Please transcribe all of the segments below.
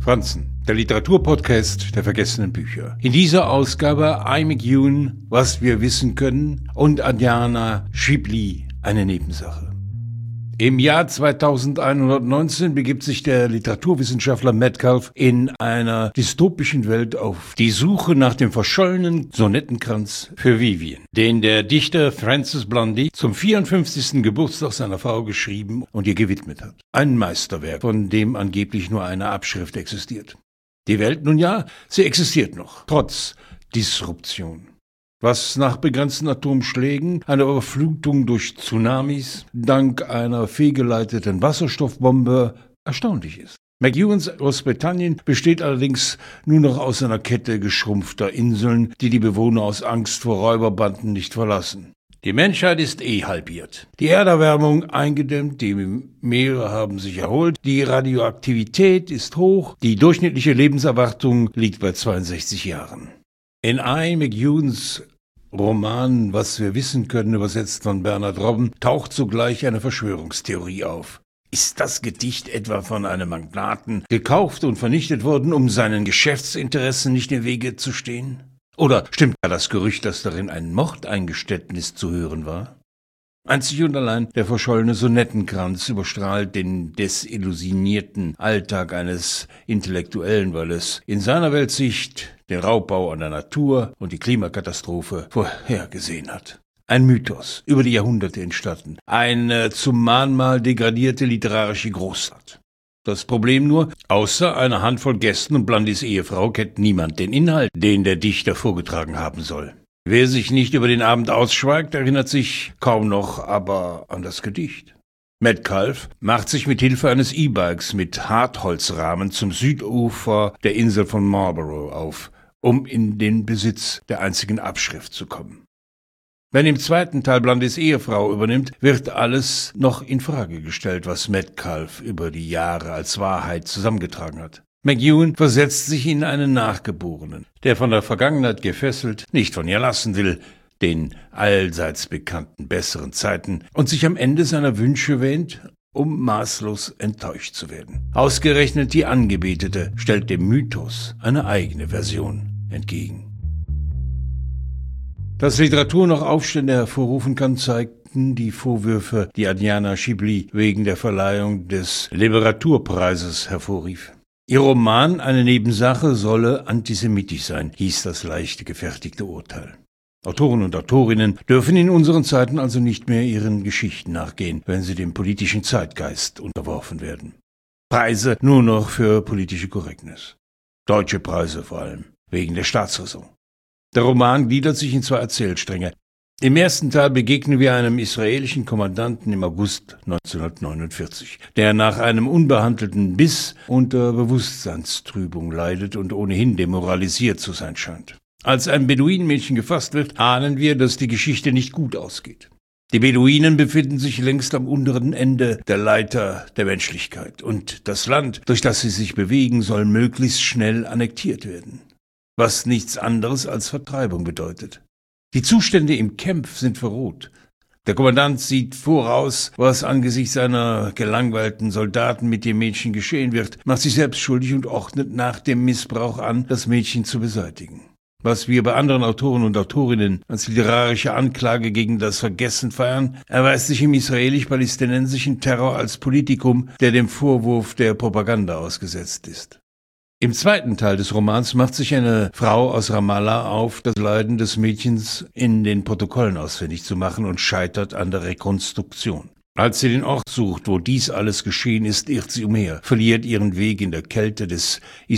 Franzen, der Literaturpodcast der vergessenen Bücher. In dieser Ausgabe I. McEwan, was wir wissen können, und Adriana Schiebli, eine Nebensache. Im Jahr 2119 begibt sich der Literaturwissenschaftler Metcalfe in einer dystopischen Welt auf die Suche nach dem verschollenen Sonettenkranz für Vivian, den der Dichter Francis Blundy zum 54. Geburtstag seiner Frau geschrieben und ihr gewidmet hat. Ein Meisterwerk, von dem angeblich nur eine Abschrift existiert. Die Welt, nun ja, sie existiert noch, trotz Disruption. Was nach begrenzten Atomschlägen, einer Überflutung durch Tsunamis, dank einer fehlgeleiteten Wasserstoffbombe erstaunlich ist. McEwans Großbritannien besteht allerdings nur noch aus einer Kette geschrumpfter Inseln, die die Bewohner aus Angst vor Räuberbanden nicht verlassen. Die Menschheit ist halbiert. Die Erderwärmung eingedämmt, die Meere haben sich erholt, die Radioaktivität ist hoch, die durchschnittliche Lebenserwartung liegt bei 62 Jahren. In I. McEwans Roman Was wir wissen können, übersetzt von Bernhard Robben, taucht sogleich eine Verschwörungstheorie auf. Ist das Gedicht etwa von einem Magnaten gekauft und vernichtet worden, um seinen Geschäftsinteressen nicht im Wege zu stehen? Oder stimmt gar das Gerücht, dass darin ein Mordeingeständnis zu hören war? Einzig und allein der verschollene Sonettenkranz überstrahlt den desillusionierten Alltag eines Intellektuellen, weil es in seiner Weltsicht den Raubbau an der Natur und die Klimakatastrophe vorhergesehen hat. Ein Mythos, über die Jahrhunderte entstanden, eine zum Mahnmal degradierte literarische Großtat. Das Problem nur, außer einer Handvoll Gästen und Blundys Ehefrau kennt niemand den Inhalt, den der Dichter vorgetragen haben soll. Wer sich nicht über den Abend ausschweigt, erinnert sich kaum noch aber an das Gedicht. Metcalfe macht sich mit Hilfe eines E-Bikes mit Hartholzrahmen zum Südufer der Insel von Marlborough auf, um in den Besitz der einzigen Abschrift zu kommen. Wenn im zweiten Teil Blundys Ehefrau übernimmt, wird alles noch in Frage gestellt, was Metcalfe über die Jahre als Wahrheit zusammengetragen hat. McEwan versetzt sich in einen Nachgeborenen, der von der Vergangenheit gefesselt nicht von ihr lassen will, den allseits bekannten besseren Zeiten, und sich am Ende seiner Wünsche wähnt, um maßlos enttäuscht zu werden. Ausgerechnet die Angebetete stellt dem Mythos eine eigene Version entgegen. Dass Literatur noch Aufstände hervorrufen kann, zeigten die Vorwürfe, die Adriana Schiebli wegen der Verleihung des Literaturpreises hervorrief. Ihr Roman Eine Nebensache solle antisemitisch sein, hieß das leicht gefertigte Urteil. Autoren und Autorinnen dürfen in unseren Zeiten also nicht mehr ihren Geschichten nachgehen, wenn sie dem politischen Zeitgeist unterworfen werden. Preise nur noch für politische Korrektness. Deutsche Preise vor allem, wegen der Staatsräson. Der Roman gliedert sich in zwei Erzählstränge. Im ersten Teil begegnen wir einem israelischen Kommandanten im August 1949, der nach einem unbehandelten Biss unter Bewusstseinstrübung leidet und ohnehin demoralisiert zu sein scheint. Als ein Beduinenmädchen gefasst wird, ahnen wir, dass die Geschichte nicht gut ausgeht. Die Beduinen befinden sich längst am unteren Ende der Leiter der Menschlichkeit und das Land, durch das sie sich bewegen, soll möglichst schnell annektiert werden, was nichts anderes als Vertreibung bedeutet. Die Zustände im Camp sind verroht. Der Kommandant sieht voraus, was angesichts seiner gelangweilten Soldaten mit dem Mädchen geschehen wird, macht sich selbst schuldig und ordnet nach dem Missbrauch an, das Mädchen zu beseitigen. Was wir bei anderen Autoren und Autorinnen als literarische Anklage gegen das Vergessen feiern, erweist sich im israelisch-palästinensischen Terror als Politikum, der dem Vorwurf der Propaganda ausgesetzt ist. Im zweiten Teil des Romans macht sich eine Frau aus Ramallah auf, das Leiden des Mädchens in den Protokollen ausfindig zu machen und scheitert an der Rekonstruktion. Als sie den Ort sucht, wo dies alles geschehen ist, irrt sie umher, verliert ihren Weg in der Kälte des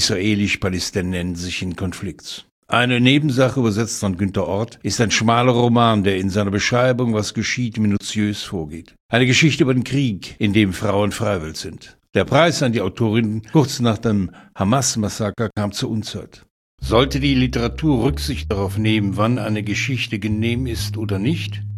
israelisch-palästinensischen Konflikts. Eine Nebensache, übersetzt von Günter Ort, ist ein schmaler Roman, der in seiner Beschreibung, was geschieht, minutiös vorgeht. Eine Geschichte über den Krieg, in dem Frauen freiwillig sind. Der Preis an die Autorin kurz nach dem Hamas-Massaker kam zur Unzeit. Sollte die Literatur Rücksicht darauf nehmen, wann eine Geschichte genehm ist oder nicht?